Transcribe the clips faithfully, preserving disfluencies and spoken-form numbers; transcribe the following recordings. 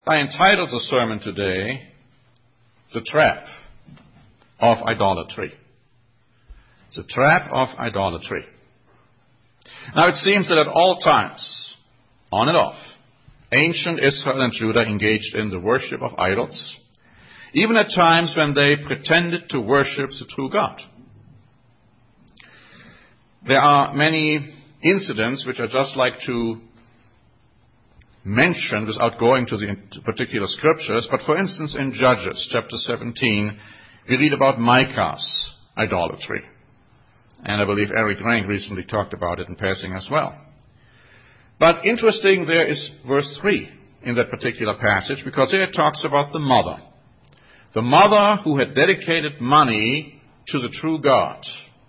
I entitled the sermon today, The Trap of Idolatry. The Trap of Idolatry. Now it seems that at all times, on and off, ancient Israel and Judah engaged in the worship of idols, even at times when they pretended to worship the true God. There are many incidents which I'd just like to mention without going to the particular scriptures, but for instance in Judges chapter seventeen, we read about Micah's idolatry. And I believe Eric Rank recently talked about it in passing as well. But interesting there is verse three in that particular passage, because there it talks about the mother. The mother who had dedicated money to the true God.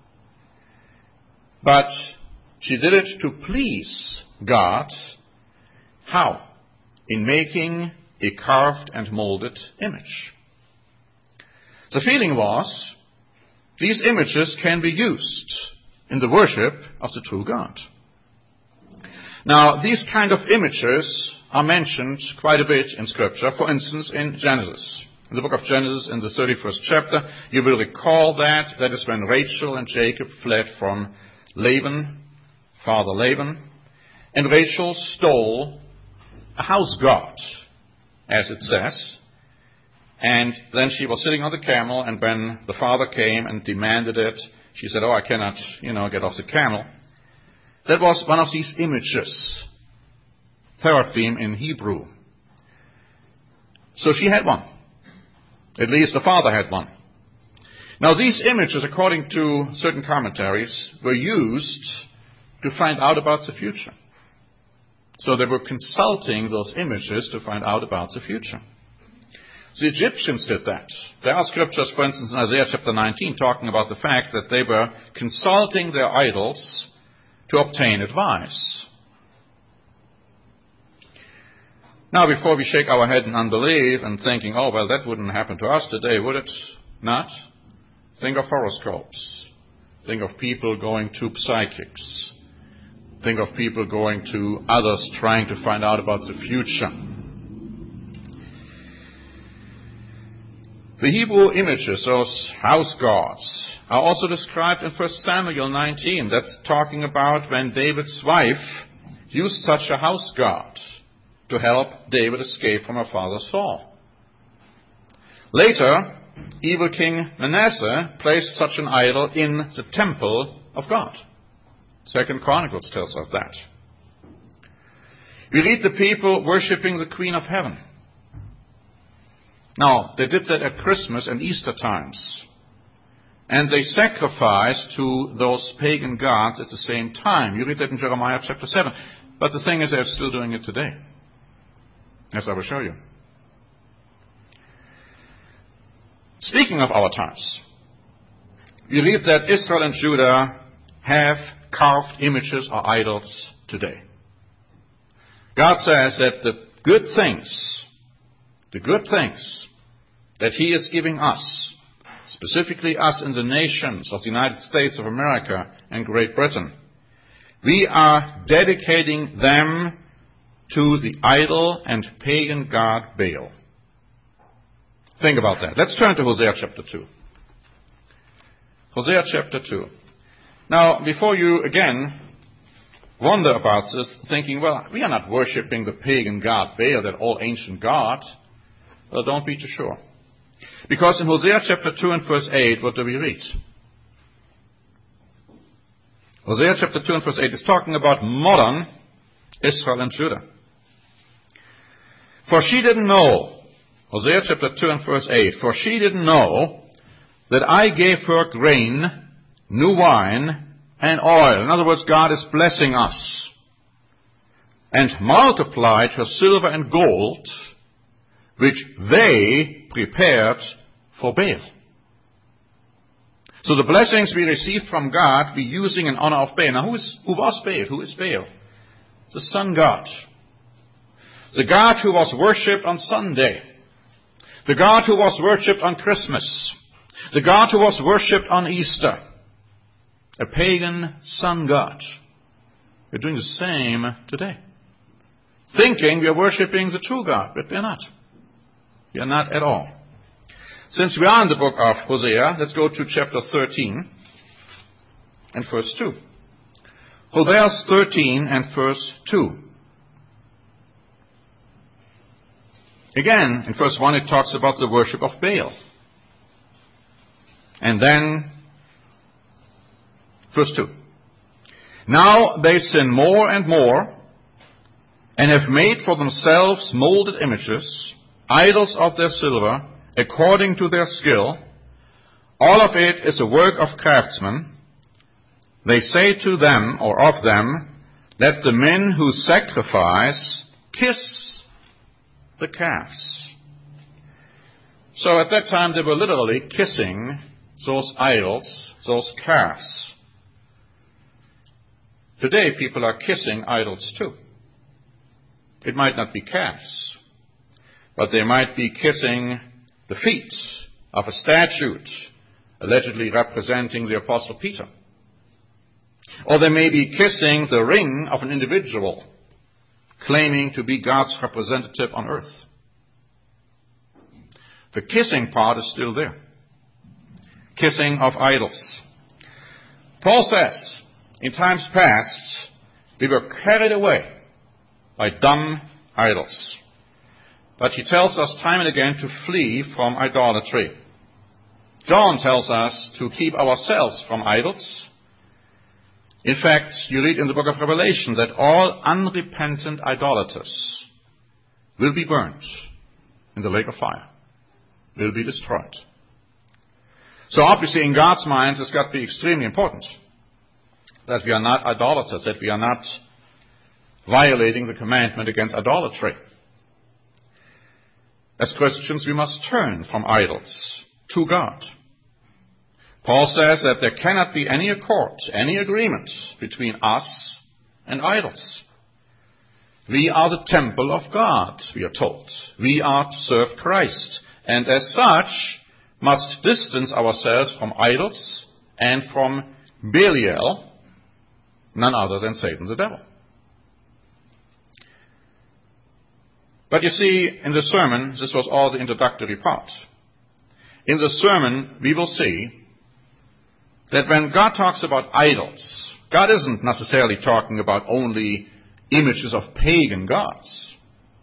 But she did it to please God. How? In making a carved and molded image. The feeling was, these images can be used in the worship of the true God. Now, these kind of images are mentioned quite a bit in Scripture. For instance, in Genesis. In the book of Genesis, in the thirty-first chapter, you will recall that. That is when Rachel and Jacob fled from Laban, father Laban. And Rachel stole a house god, as it says. And then she was sitting on the camel, and when the father came and demanded it, she said, oh, I cannot, you know, get off the camel. That was one of these images, teraphim in Hebrew. So she had one. At least the father had one. Now these images, according to certain commentaries, were used to find out about the future. So they were consulting those images to find out about the future. The Egyptians did that. There are scriptures, for instance, in Isaiah chapter nineteen, talking about the fact that they were consulting their idols to obtain advice. Now, before we shake our head in unbelief and thinking, oh, well, that wouldn't happen to us today, would it not? Think of horoscopes. Think of people going to psychics. Think of people going to others trying to find out about the future. The Hebrew images, those house gods, are also described in First Samuel nineteen. That's talking about when David's wife used such a house god to help David escape from her father Saul. Later, evil King Manasseh placed such an idol in the temple of God. Second Chronicles tells us that. We read the people worshipping the Queen of Heaven. Now, they did that at Christmas and Easter times. And they sacrificed to those pagan gods at the same time. You read that in Jeremiah chapter seven. But the thing is, they're still doing it today. As I will show you. Speaking of our times, we read that Israel and Judah have carved images or idols today. God says that the good things, the good things that He is giving us, specifically us in the nations of the United States of America and Great Britain, we are dedicating them to the idol and pagan god Baal. Think about that. Let's turn to Hosea chapter two. Hosea chapter two. Now, before you again wonder about this, thinking, well, we are not worshipping the pagan god Baal, that old ancient god, well, don't be too sure. Because in Hosea chapter two and verse eight, what do we read? Hosea chapter two and verse eight is talking about modern Israel and Judah. For she didn't know, Hosea chapter two and verse eight, for she didn't know that I gave her grain, new wine, and oil. In other words, God is blessing us. And multiplied her silver and gold, which they prepared for Baal. So the blessings we received from God, we using in honor of Baal. Now, who, is, who was Baal? Who is Baal? The sun god. The God who was worshipped on Sunday. The God who was worshipped on Christmas. The God who was worshipped on Easter. A pagan sun god. We're doing the same today. thinking we are worshiping the true God, but we are not. We are not at all. Since we are in the book of Hosea, let's go to chapter thirteen and verse two. Hosea thirteen and verse two. Again, in verse one it talks about the worship of Baal. And then, verse two. Now they sin more and more, and have made for themselves molded images, idols of their silver, according to their skill. All of it is a work of craftsmen. They say to them, or of them, let the men who sacrifice kiss the calves. So at that time they were literally kissing those idols, those calves. Today people are kissing idols too. It might not be calves, but they might be kissing the feet of a statue, allegedly representing the Apostle Peter. Or they may be kissing the ring of an individual, claiming to be God's representative on earth. The kissing part is still there. Kissing of idols. Paul says, in times past, we were carried away by dumb idols. But he tells us time and again to flee from idolatry. John tells us to keep ourselves from idols. In fact, you read in the book of Revelation that all unrepentant idolaters will be burnt in the lake of fire, will be destroyed. So obviously in God's mind it's got to be extremely important that we are not idolaters, that we are not violating the commandment against idolatry. As Christians, we must turn from idols to God. Paul says that there cannot be any accord, any agreement between us and idols. We are the temple of God, we are told. We are to serve Christ, and as such must distance ourselves from idols and from Belial, none other than Satan the devil. But you see, in the sermon, this was all the introductory part. In the sermon, we will see that when God talks about idols, God isn't necessarily talking about only images of pagan gods.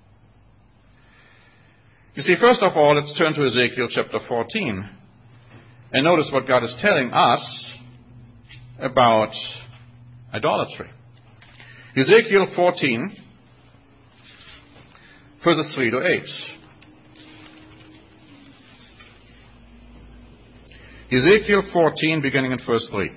You see, first of all, let's turn to Ezekiel chapter fourteen and notice what God is telling us about idolatry. Ezekiel fourteen, verses three to eight. Ezekiel fourteen, beginning at verse three.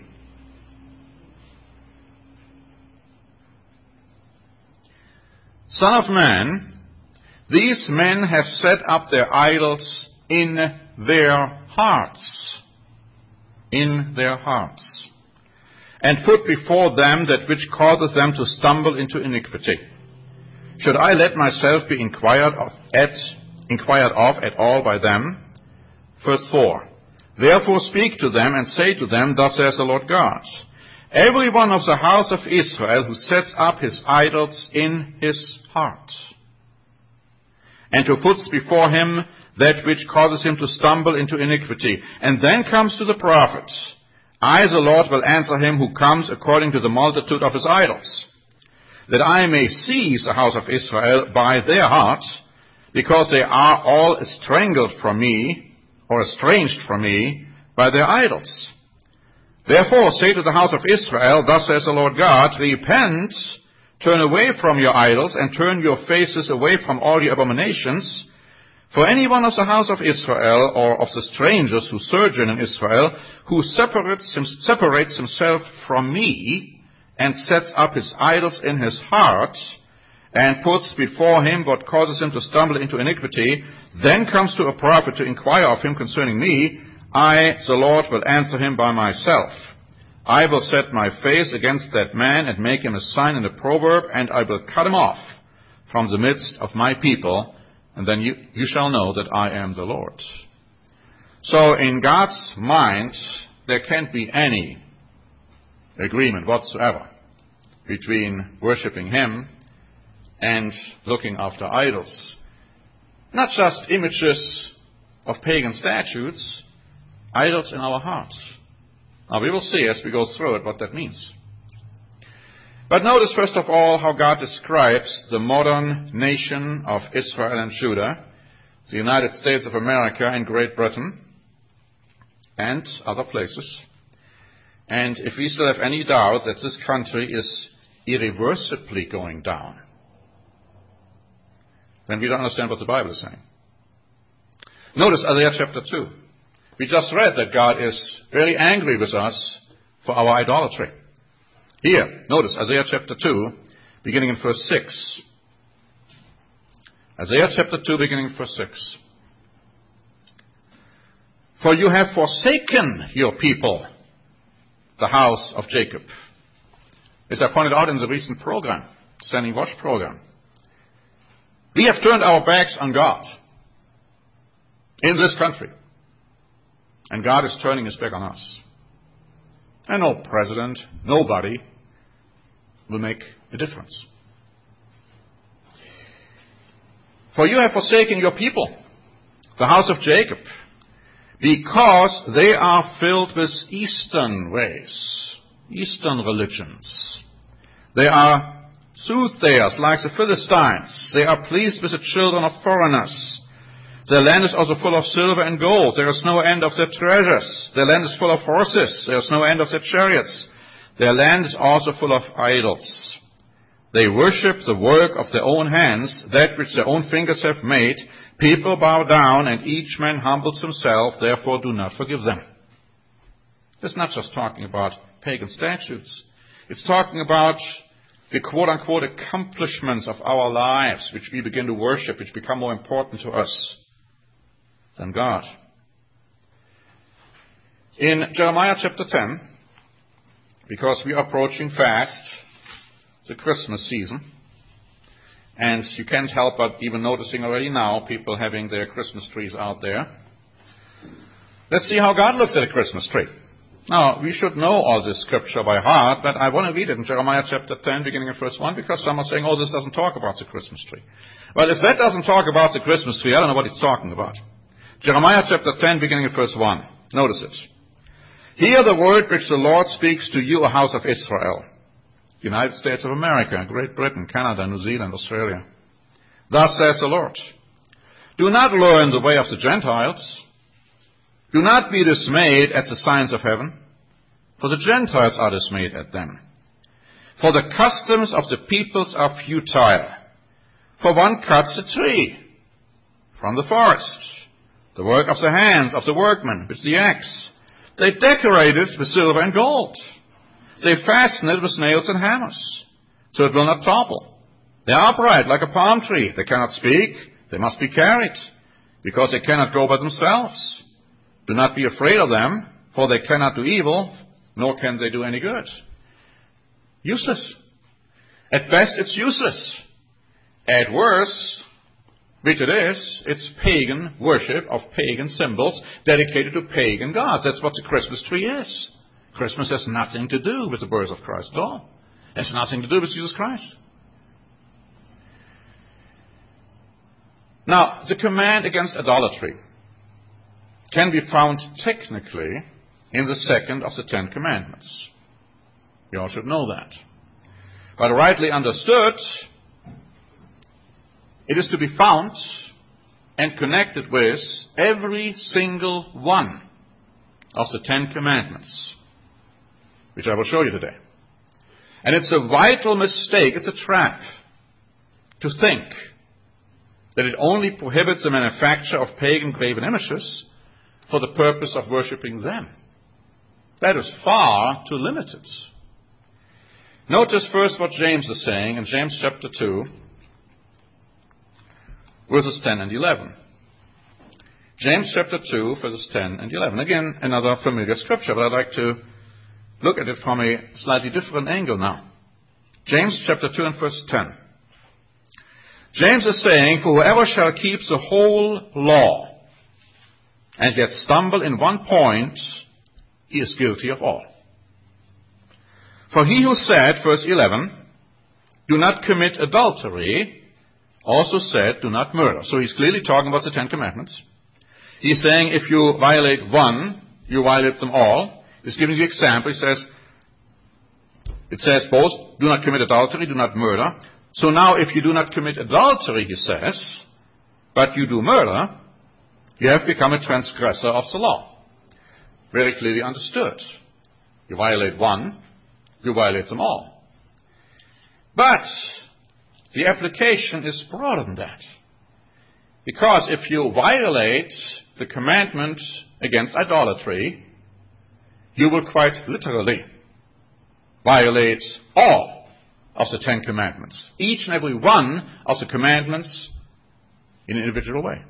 Son of man, these men have set up their idols in their hearts, in their hearts, and put before them that which causeth them to stumble into iniquity. Should I let myself be inquired of at, inquired of at all by them? Verse four. Therefore speak to them and say to them, thus says the Lord God, every one of the house of Israel who sets up his idols in his heart, and who puts before him that which causes him to stumble into iniquity, and then comes to the prophet, I, the Lord, will answer him who comes according to the multitude of his idols, that I may seize the house of Israel by their hearts, because they are all estranged from me, or estranged from me, by their idols. Therefore say to the house of Israel, thus says the Lord God, repent, turn away from your idols, and turn your faces away from all your abominations. For any one of the house of Israel, or of the strangers who sojourn in Israel, who separates, him, separates himself from me, and sets up his idols in his heart, and puts before him what causes him to stumble into iniquity, then comes to a prophet to inquire of him concerning me, I, the Lord, will answer him by myself. I will set my face against that man and make him a sign and a proverb, and I will cut him off from the midst of my people, and then you, you shall know that I am the Lord. So in God's mind, there can't be any agreement whatsoever between worshiping him and looking after idols. Not just images of pagan statues, idols in our hearts. Now we will see as we go through it what that means. But notice first of all how God describes the modern nation of Israel and Judah, the United States of America and Great Britain, and other places. And if we still have any doubt that this country is irreversibly going down, then we don't understand what the Bible is saying. Notice Isaiah chapter two. We just read that God is very angry with us for our idolatry. Here, notice Isaiah chapter two, beginning in verse six. Isaiah chapter two, beginning in verse six. For you have forsaken your people, the house of Jacob. As I pointed out in the recent program, Standing Watch program, we have turned our backs on God in this country. And God is turning his back on us. And no president, nobody will make a difference. For you have forsaken your people, the house of Jacob, because they are filled with Eastern ways, Eastern religions. They are soothsayers like the Philistines. They are pleased with the children of foreigners. Their land is also full of silver and gold. There is no end of their treasures. Their land is full of horses. There is no end of their chariots. Their land is also full of idols. They worship the work of their own hands, that which their own fingers have made. People bow down, and each man humbles himself. Therefore do not forgive them. It's not just talking about pagan statues. It's talking about the quote-unquote accomplishments of our lives, which we begin to worship, which become more important to us than God. In Jeremiah chapter ten, because we are approaching fast the Christmas season, and you can't help but even noticing already now people having their Christmas trees out there. Let's see how God looks at a Christmas tree. Now, we should know all this scripture by heart, but I want to read it in Jeremiah chapter ten, beginning in verse one, because some are saying, oh, this doesn't talk about the Christmas tree. Well, if that doesn't talk about the Christmas tree, I don't know what it's talking about. Jeremiah chapter ten, beginning in verse one. Notice it. Hear the word which the Lord speaks to you, a house of Israel. United States of America, Great Britain, Canada, New Zealand, Australia. Thus says the Lord, do not learn the way of the Gentiles. Do not be dismayed at the signs of heaven, for the Gentiles are dismayed at them. For the customs of the peoples are futile. For one cuts a tree from the forest, the work of the hands of the workmen with the axe. They decorate it with silver and gold. They fasten it with nails and hammers, so it will not topple. They are upright like a palm tree. They cannot speak. They must be carried, because they cannot go by themselves. Do not be afraid of them, for they cannot do evil, nor can they do any good. Useless. At best, it's useless. At worst, which it is, it's pagan worship of pagan symbols dedicated to pagan gods. That's what the Christmas tree is. Christmas has nothing to do with the birth of Christ at all. It has nothing to do with Jesus Christ. Now, the command against idolatry can be found technically in the second of the Ten Commandments. You all should know that. But rightly understood, it is to be found and connected with every single one of the Ten Commandments, which I will show you today. And it's a vital mistake, it's a trap, to think that it only prohibits the manufacture of pagan graven images for the purpose of worshipping them. That is far too limited. Notice first what James is saying in James chapter two, verses ten and eleven. James chapter two, verses ten and eleven. Again, another familiar scripture, but I'd like to look at it from a slightly different angle now. James chapter two and verse ten. James is saying, for whoever shall keep the whole law and yet stumble in one point, he is guilty of all. For he who said, verse eleven, do not commit adultery, also said, do not murder. So he's clearly talking about the Ten Commandments. He's saying if you violate one, you violate them all. He's giving the example. He says, it says both, do not commit adultery, do not murder. So now if you do not commit adultery, he says, but you do murder, you have become a transgressor of the law. Very clearly understood. You violate one, you violate them all. But the application is broader than that. Because if you violate the commandment against idolatry, you will quite literally violate all of the Ten Commandments. Each and every one of the commandments in an individual way.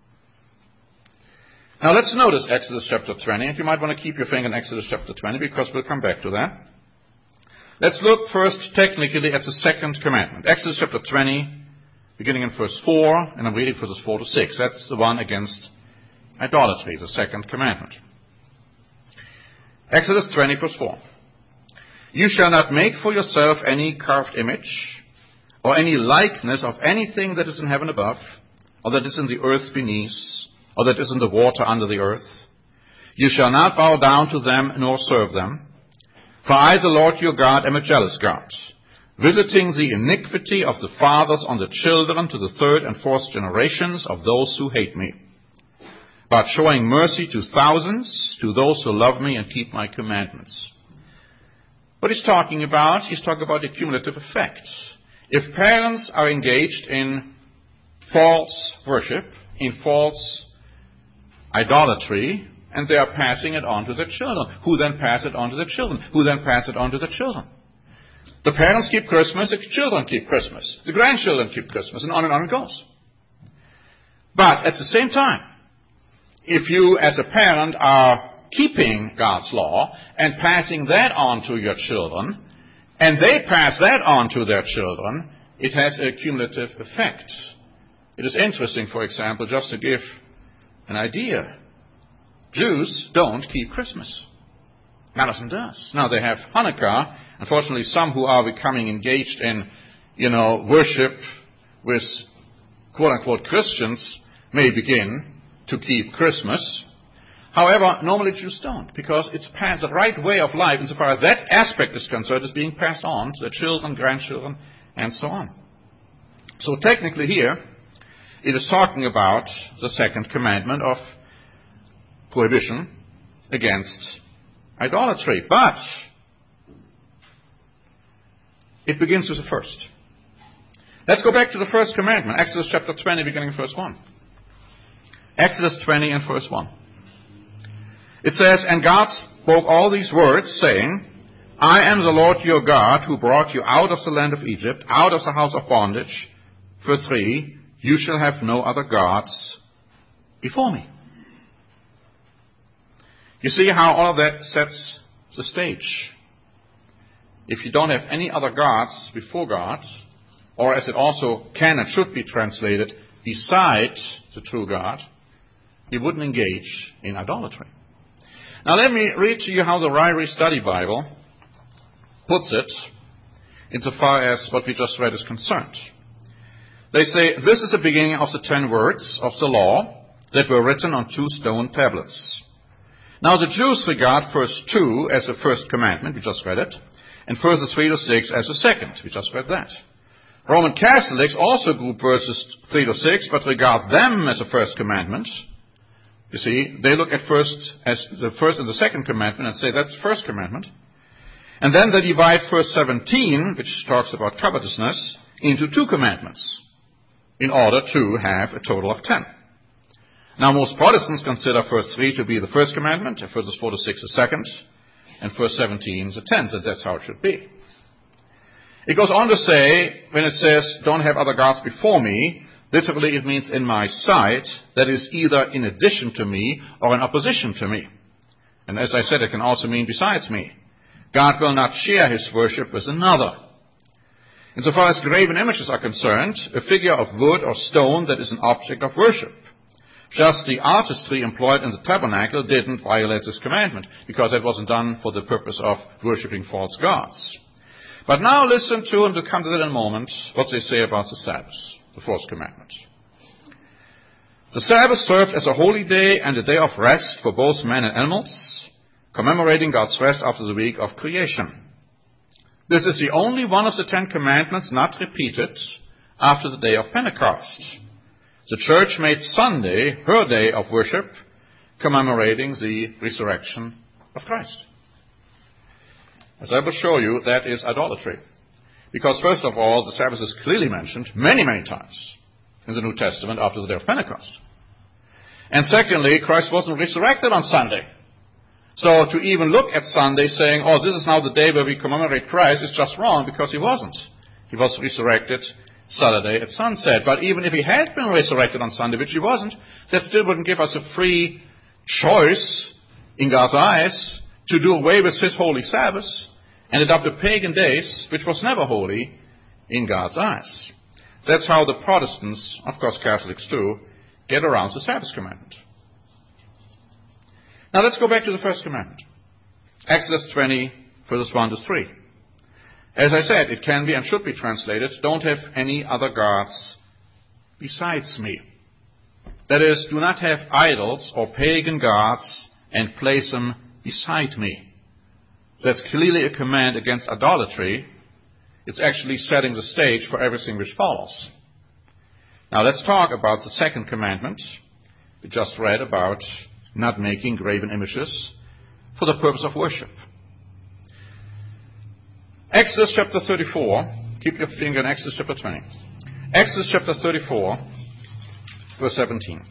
Now let's notice Exodus chapter twenty, and you might want to keep your finger in Exodus chapter twenty because we'll come back to that. Let's look first technically at the second commandment. Exodus chapter twenty, beginning in verse four, and I'm reading verses four to six. That's the one against idolatry, the second commandment. Exodus twenty, verse four. You shall not make for yourself any carved image, or any likeness of anything that is in heaven above, or that is in the earth beneath, or that is in the water under the earth. You shall not bow down to them nor serve them. For I, the Lord your God, am a jealous God, visiting the iniquity of the fathers on the children to the third and fourth generations of those who hate me, but showing mercy to thousands, to those who love me and keep my commandments. What he's talking about, he's talking about the cumulative effect. If parents are engaged in false worship, in false idolatry, and they are passing it on to their children, who then pass it on to their children, who then pass it on to their children. The parents keep Christmas, the children keep Christmas, the grandchildren keep Christmas, and on and on it goes. But at the same time, if you as a parent are keeping God's law and passing that on to your children, and they pass that on to their children, it has a cumulative effect. It is interesting, for example, just to give an idea, Jews don't keep Christmas. None of them does. Now, they have Hanukkah. Unfortunately, some who are becoming engaged in, you know, worship with quote-unquote Christians may begin to keep Christmas. However, normally Jews don't, because it's passed, the right way of life, insofar as that aspect is concerned, is being passed on to their children, grandchildren, and so on. So technically here, it is talking about the second commandment of prohibition against idolatry. But it begins with the first. Let's go back to the first commandment, Exodus chapter twenty, beginning verse one. Exodus twenty and verse one. It says, And God spoke all these words, saying, I am the Lord your God, who brought you out of the land of Egypt, out of the house of bondage. Verse three, You shall have no other gods before me. You see how all of that sets the stage. If you don't have any other gods before God, or as it also can and should be translated, beside the true God, you wouldn't engage in idolatry. Now let me read to you how the Ryrie Study Bible puts it, insofar as what we just read is concerned. They say, this is the beginning of the ten words of the law that were written on two stone tablets. Now the Jews regard verse two as the first commandment, we just read it, and verses three to six as the second, we just read that. Roman Catholics also group verses three to six, but regard them as the first commandment. You see, they look at first as the first and the second commandment and say that's the first commandment. And then they divide verse seventeen, which talks about covetousness, into two commandments in order to have a total of ten. Now, most Protestants consider verse three to be the first commandment, and verses four to six the second, and verse seventeen the tenth, and that's how it should be. It goes on to say, when it says, don't have other gods before me, literally it means in my sight, that is either in addition to me or in opposition to me. And as I said, it can also mean besides me. God will not share his worship with another. Insofar as graven images are concerned, a figure of wood or stone that is an object of worship. Just the artistry employed in the tabernacle didn't violate this commandment, because it wasn't done for the purpose of worshipping false gods. But now listen to, and we'll come to that in a moment, what they say about the Sabbath, the fourth commandment. The Sabbath served as a holy day and a day of rest for both men and animals, commemorating God's rest after the week of creation. This is the only one of the Ten Commandments not repeated after the day of Pentecost. The church made Sunday her day of worship, commemorating the resurrection of Christ. As I will show you, that is idolatry. Because first of all, the Sabbath is clearly mentioned many, many times in the New Testament after the day of Pentecost. And secondly, Christ wasn't resurrected on Sunday. So to even look at Sunday saying, oh, this is now the day where we commemorate Christ is just wrong, because he wasn't. He was resurrected Saturday at sunset. But even if he had been resurrected on Sunday, which he wasn't, that still wouldn't give us a free choice in God's eyes to do away with his holy Sabbath and adopt the pagan days, which was never holy in God's eyes. That's how the Protestants, of course Catholics too, get around the Sabbath commandment. Now let's go back to the first commandment. Exodus twenty, verses one to three. As I said, it can be and should be translated, don't have any other gods besides me. That is, do not have idols or pagan gods and place them beside me. That's clearly a command against idolatry. It's actually setting the stage for everything which follows. Now let's talk about the second commandment. We just read about not making graven images for the purpose of worship. Exodus chapter thirty-four. Keep your finger in Exodus chapter twenty. Exodus chapter thirty-four, verse seventeen.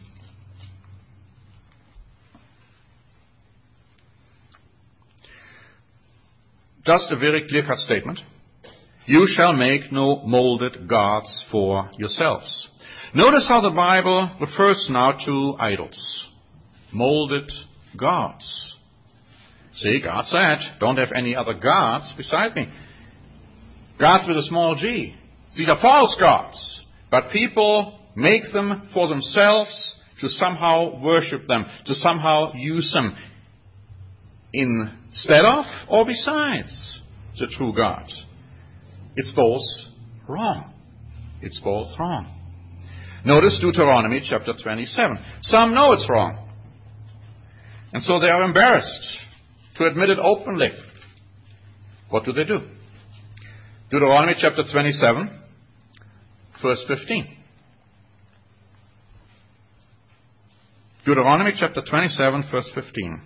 Just a very clear-cut statement. You shall make no molded gods for yourselves. Notice how the Bible refers now to idols. Molded gods. See, God said, don't have any other gods beside me. Gods with a small g. These are false gods. But people make them for themselves to somehow worship them, to somehow use them instead of or besides the true God. It's both wrong. It's both wrong. Notice Deuteronomy chapter twenty-seven. Some know it's wrong. And so they are embarrassed to admit it openly. What do they do? Deuteronomy chapter twenty-seven, verse fifteen. Deuteronomy chapter twenty-seven, verse fifteen.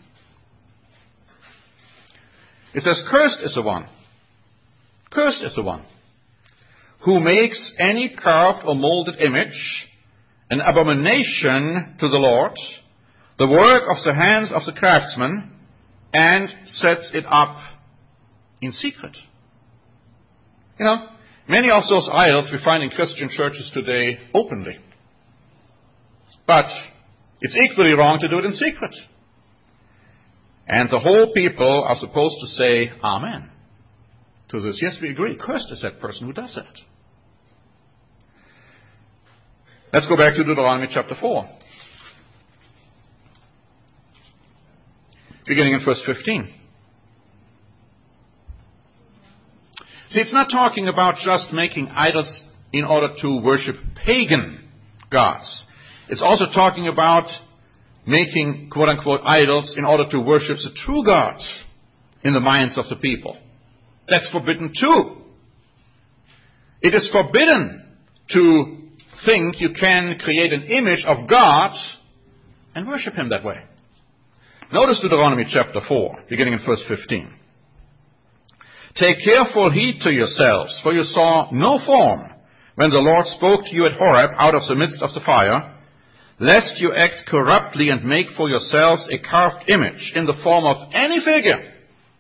It says, cursed is the one. Cursed is the one who makes any carved or molded image an abomination to the Lord, the work of the hands of the craftsman, and sets it up in secret. You know, many of those idols we find in Christian churches today openly. But it's equally wrong to do it in secret. And the whole people are supposed to say, Amen, to this. Yes, we agree. Cursed is that person who does that. Let's go back to Deuteronomy chapter four. Beginning in verse fifteen. See, it's not talking about just making idols in order to worship pagan gods. It's also talking about making, quote-unquote, idols in order to worship the true God in the minds of the people. That's forbidden too. It is forbidden to think you can create an image of God and worship him that way. Notice Deuteronomy chapter four, beginning in verse fifteen. Take careful heed to yourselves, for you saw no form when the Lord spoke to you at Horeb out of the midst of the fire, lest you act corruptly and make for yourselves a carved image in the form of any figure,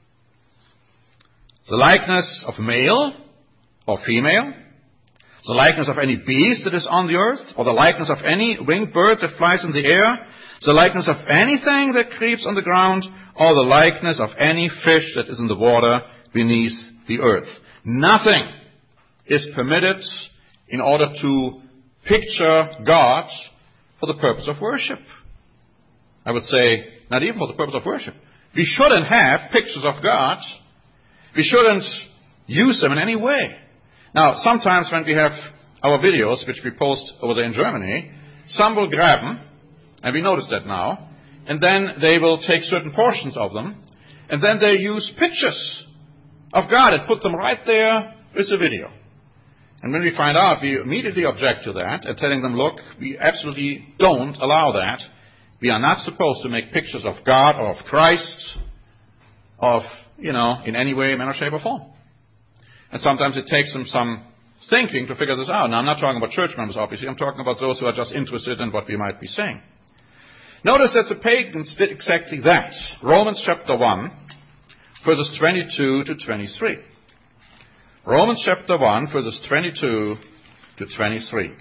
the likeness of male or female, the likeness of any beast that is on the earth, or the likeness of any winged bird that flies in the air, the likeness of anything that creeps on the ground, or the likeness of any fish that is in the water beneath the earth. Nothing is permitted in order to picture God for the purpose of worship. I would say, not even for the purpose of worship. We shouldn't have pictures of God. We shouldn't use them in any way. Now, sometimes when we have our videos, which we post over there in Germany, some will grab them, and we notice that now, and then they will take certain portions of them, and then they use pictures of God and put them right there with the video. And when we find out, we immediately object to that and telling them, look, we absolutely don't allow that. We are not supposed to make pictures of God or of Christ, of, you know, in any way, manner, shape, or form. And sometimes it takes them some thinking to figure this out. Now, I'm not talking about church members, obviously. I'm talking about those who are just interested in what we might be saying. Notice that the pagans did exactly that. Romans chapter one, verses twenty-two to twenty-three. Romans chapter one, verses twenty-two to twenty-three.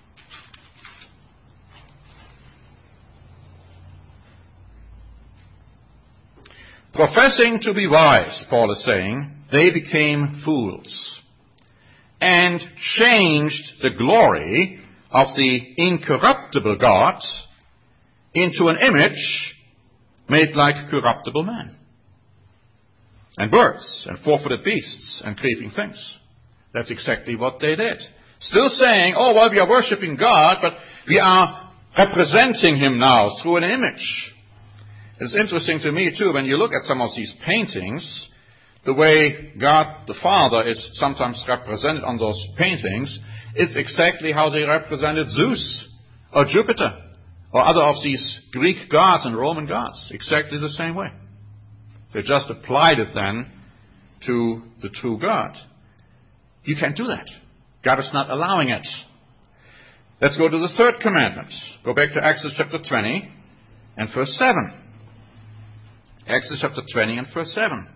Professing to be wise, Paul is saying, they became fools, and changed the glory of the incorruptible God into an image made like corruptible man, and birds, and four-footed beasts, and creeping things. That's exactly what they did. Still saying, oh, well, we are worshiping God, but we are representing Him now through an image. It's interesting to me, too, when you look at some of these paintings, the way God the Father is sometimes represented on those paintings, it's exactly how they represented Zeus, or Jupiter, or other of these Greek gods and Roman gods, exactly the same way. They just applied it then to the true God. You can't do that. God is not allowing it. Let's go to the third commandment. Go back to Exodus chapter twenty and verse seven. Exodus chapter twenty and verse seven.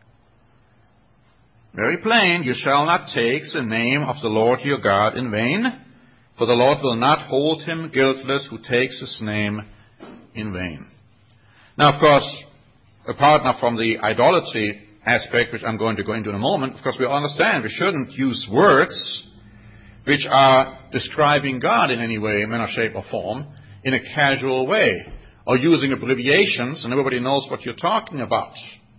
Very plain, you shall not take the name of the Lord your God in vain, for the Lord will not hold him guiltless who takes his name in vain. Now, of course, apart now from the idolatry aspect, which I'm going to go into in a moment, of course we understand we shouldn't use words which are describing God in any way, manner, shape, or form, in a casual way, or using abbreviations, and everybody knows what you're talking about.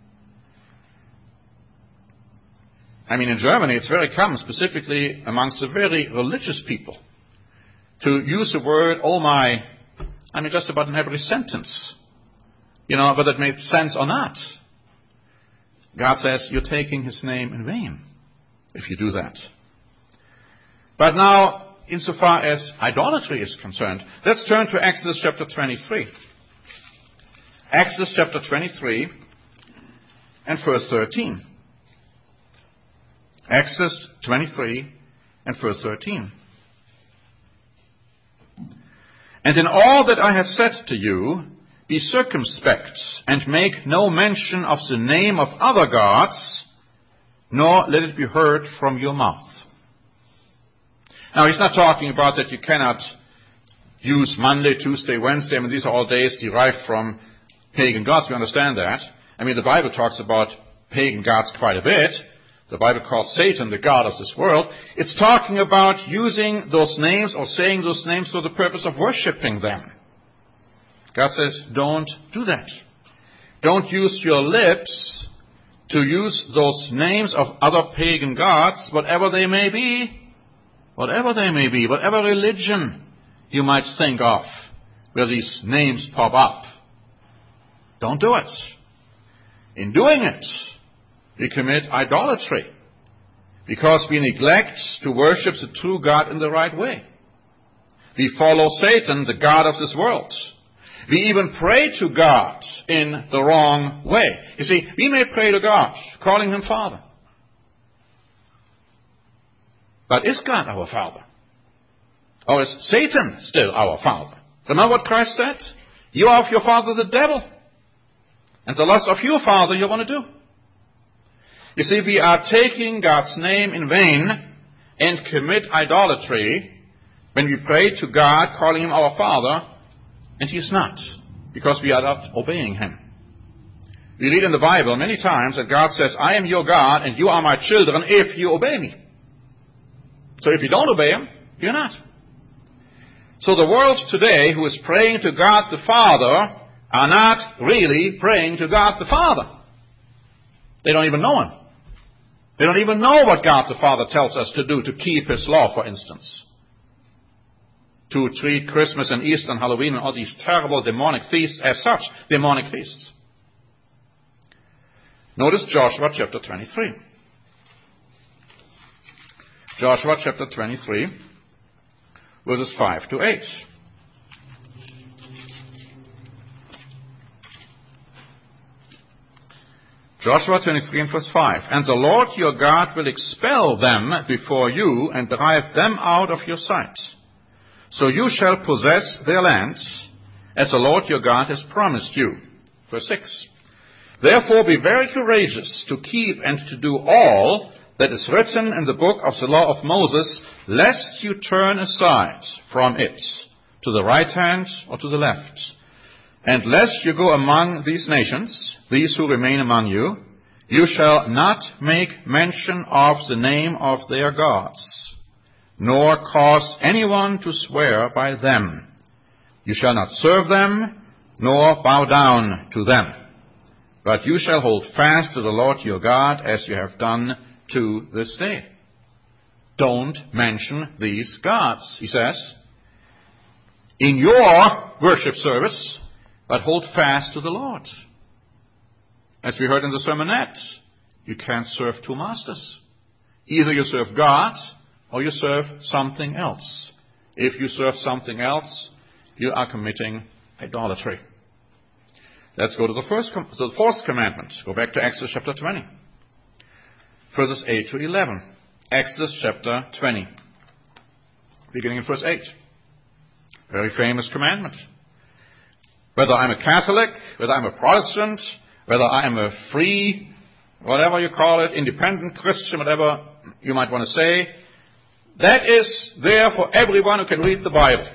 I mean, in Germany, it's very common, specifically amongst the very religious people, to use the word, oh my, I mean, just about in every sentence. You know, whether it made sense or not. God says, you're taking His name in vain if you do that. But now, insofar as idolatry is concerned, let's turn to Exodus chapter twenty-three. Exodus chapter twenty-three and verse thirteen. Exodus twenty-three and verse thirteen. And in all that I have said to you, be circumspect, and make no mention of the name of other gods, nor let it be heard from your mouth. Now, he's not talking about that you cannot use Monday, Tuesday, Wednesday. I mean, these are all days derived from pagan gods. We understand that. I mean, the Bible talks about pagan gods quite a bit. The Bible calls Satan the god of this world. It's talking about using those names or saying those names for the purpose of worshiping them. God says, don't do that. Don't use your lips to use those names of other pagan gods, whatever they may be, whatever they may be, whatever religion you might think of, where these names pop up. Don't do it. In doing it, we commit idolatry, because we neglect to worship the true God in the right way. We follow Satan, the god of this world. We even pray to God in the wrong way. You see, we may pray to God, calling Him Father. But is God our Father? Or is Satan still our father? Remember what Christ said? You are of your father the devil, and the lust of your father you want to do. You see, we are taking God's name in vain and commit idolatry when we pray to God, calling Him our Father, and He is not, because we are not obeying Him. We read in the Bible many times that God says, I am your God and you are my children if you obey me. So if you don't obey Him, you're not. So the world today who is praying to God the Father are not really praying to God the Father. They don't even know Him. They don't even know what God the Father tells us to do to keep His law, for instance. To treat Christmas and Easter and Halloween and all these terrible demonic feasts as such, demonic feasts. Notice Joshua chapter twenty-three. Joshua chapter twenty-three, verses five to eight. Joshua twenty-three and verse five. And the Lord your God will expel them before you and drive them out of your sight. So you shall possess their land, as the Lord your God has promised you. Verse six. Therefore be very courageous to keep and to do all that is written in the book of the law of Moses, lest you turn aside from it to the right hand or to the left. And lest you go among these nations, these who remain among you, you shall not make mention of the name of their gods, nor cause anyone to swear by them. You shall not serve them, nor bow down to them. But you shall hold fast to the Lord your God, as you have done to this day. Don't mention these gods, he says, in your worship service, but hold fast to the Lord. As we heard in the sermonette, you can't serve two masters. Either you serve God or you serve something else. If you serve something else, you are committing idolatry. Let's go to the first, to the fourth commandment. Go back to Exodus chapter twenty. Verses eight to eleven. Exodus chapter twenty. Beginning in verse eight. Very famous commandment. Whether I'm a Catholic, whether I'm a Protestant, whether I am a free, whatever you call it, independent Christian, whatever you might want to say, that is there for everyone who can read the Bible.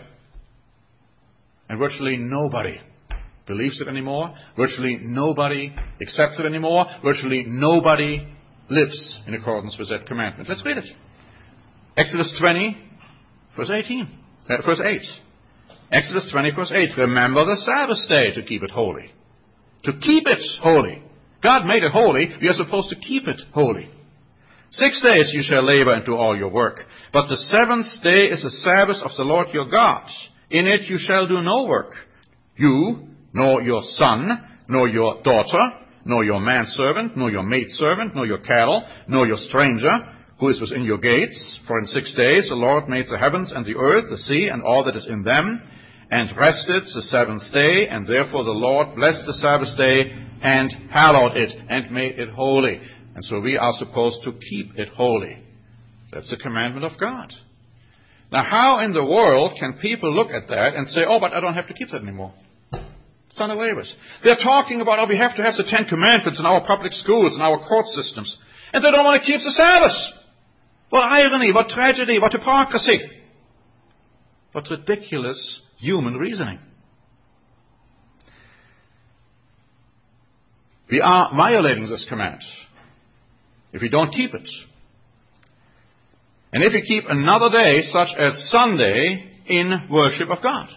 And virtually nobody believes it anymore. Virtually nobody accepts it anymore. Virtually nobody lives in accordance with that commandment. Let's read it. Exodus twenty, verse eighteen, uh, verse eight. Exodus twenty, verse eight. Remember the Sabbath day to keep it holy. To keep it holy. God made it holy. We are supposed to keep it holy. Six days you shall labor and do all your work. But the seventh day is the Sabbath of the Lord your God. In it you shall do no work. You, nor your son, nor your daughter, nor your manservant, nor your maidservant, nor your cattle, nor your stranger, who is within your gates. For in six days the Lord made the heavens and the earth, the sea, and all that is in them, and rested the seventh day, and therefore the Lord blessed the Sabbath day, and hallowed it, and made it holy. And so we are supposed to keep it holy. That's the commandment of God. Now, how in the world can people look at that and say, oh, but I don't have to keep that anymore? It's done away with. They're talking about, oh, we have to have the Ten Commandments in our public schools and our court systems. And they don't want to keep the Sabbath. What irony, what tragedy, what hypocrisy. What ridiculous human reasoning. We are violating this command if we don't keep it. And if we keep another day, such as Sunday, in worship of God.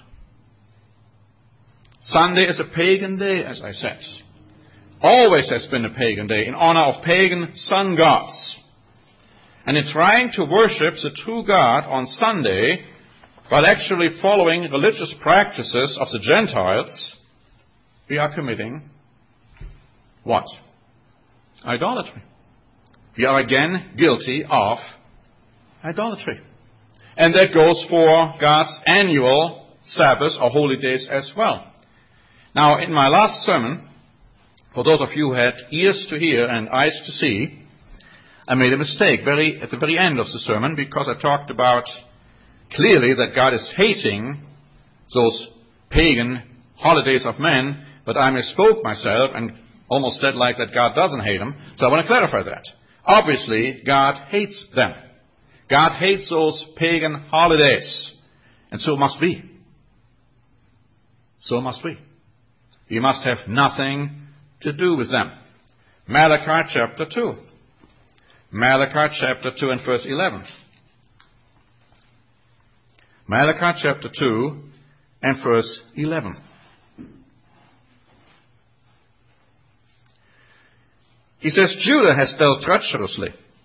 Sunday is a pagan day, as I said. Always has been a pagan day, in honor of pagan sun gods. And in trying to worship the true God on Sunday, while actually following religious practices of the Gentiles, we are committing what? Idolatry. We are again guilty of idolatry. And that goes for God's annual Sabbaths or holy days as well. Now, in my last sermon, for those of you who had ears to hear and eyes to see, I made a mistake very at the very end of the sermon, because I talked about clearly that God is hating those pagan holidays of men, but I misspoke myself and almost said like that God doesn't hate them. So I want to clarify that. Obviously, God hates them. God hates those pagan holidays. And so must we. So must we. We must have nothing to do with them. Malachi chapter two. Malachi chapter two and verse eleven. Malachi chapter two and verse eleven. He says, Judah has dealt treacherously.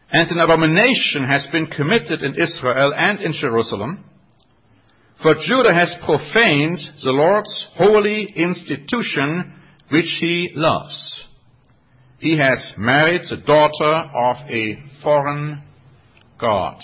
and an abomination has been committed in Israel and in Jerusalem, for Judah has profaned the Lord's holy institution which he loves. He has married the daughter of a foreign god.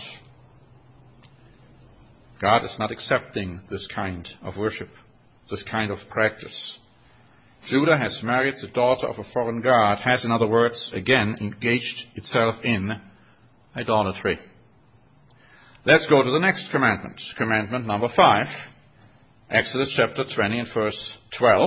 God is not accepting this kind of worship, this kind of practice. Judah has married the daughter of a foreign god, has, in other words, again engaged itself in idolatry. Let's go to the next commandment, commandment number five, Exodus chapter twenty and verse twelve.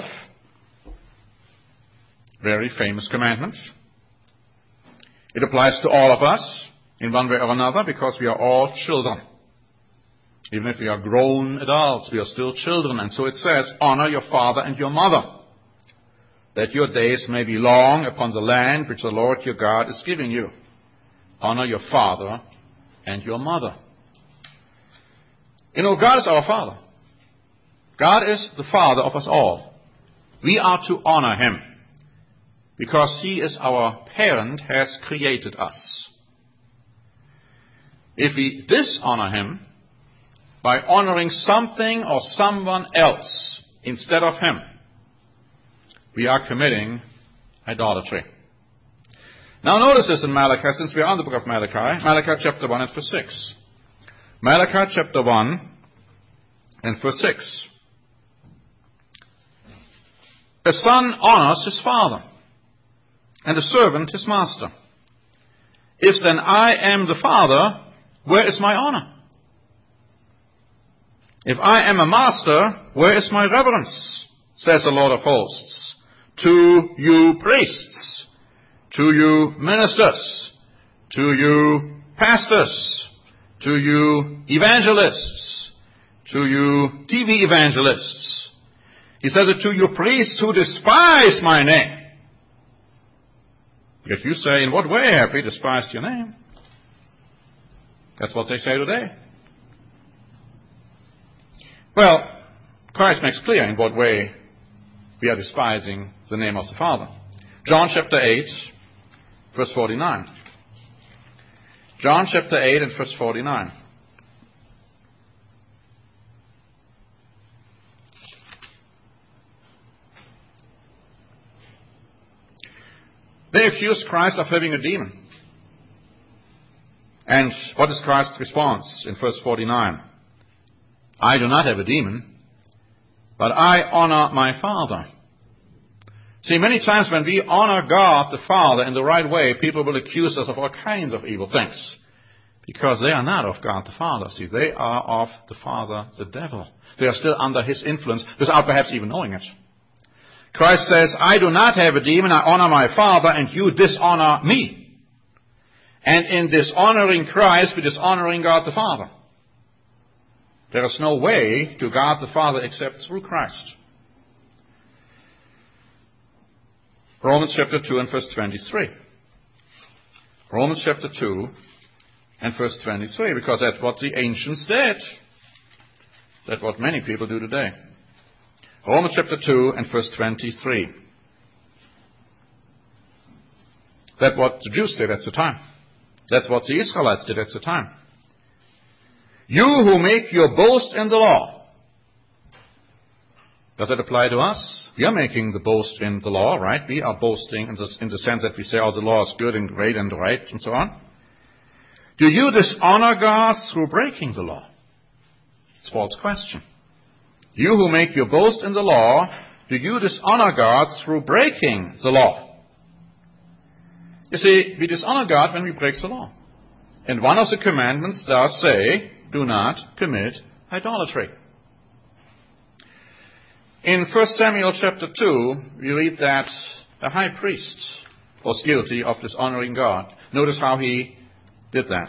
Very famous commandment. It applies to all of us in one way or another because we are all children. Even if we are grown adults, we are still children. And so it says, honor your father and your mother, that your days may be long upon the land which the Lord your God is giving you. Honor your father and your mother. You know, God is our Father. God is the Father of us all. We are to honor Him because He is our parent, has created us. If we dishonor Him by honoring something or someone else instead of Him, we are committing idolatry. Now notice this in Malachi, since we are on the book of Malachi, Malachi chapter one and verse six. Malachi chapter one and verse six. A son honors his father, and a servant his master. If then I am the father, where is my honor? If I am a master, where is my reverence? Says the Lord of hosts. To you priests, to you ministers, to you pastors, to you evangelists, to you T V evangelists. He says it to you priests who despise my name. Yet you say, in what way have we despised your name? That's what they say today. Well, Christ makes clear in what way we are despising the name of the Father. John chapter eight, verse forty-nine. John chapter eight and verse forty-nine. They accused Christ of having a demon. And what is Christ's response in verse forty-nine? I do not have a demon, but I honor my Father. See, many times when we honor God the Father in the right way, people will accuse us of all kinds of evil things. Because they are not of God the Father. See, they are of the father, the devil. They are still under his influence without perhaps even knowing it. Christ says, I do not have a demon, I honor my Father, and you dishonor me. And in dishonoring Christ, we're dishonoring God the Father. There is no way to God the Father except through Christ. Romans chapter two and verse twenty-three. Romans chapter two and verse twenty-three, because that's what the ancients did. That's what many people do today. Romans chapter two and verse twenty-three. That's what the Jews did at the time. That's what the Israelites did at the time. You who make your boast in the law. Does that apply to us? We are making the boast in the law, right? We are boasting in the, in the sense that we say, oh, the law is good and great and right and so on. Do you dishonor God through breaking the law? It's Paul's question. You who make your boast in the law, do you dishonor God through breaking the law? You see, we dishonor God when we break the law. And one of the commandments does say, do not commit idolatry. In First Samuel chapter two, we read that the high priest was guilty of dishonoring God. Notice how he did that.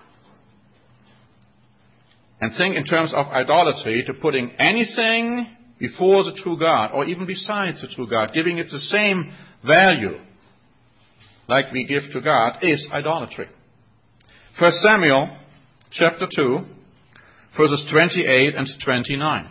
And think in terms of idolatry, to putting anything before the true God, or even besides the true God, giving it the same value like we give to God, is idolatry. First Samuel chapter two, verses twenty-eight and twenty-nine.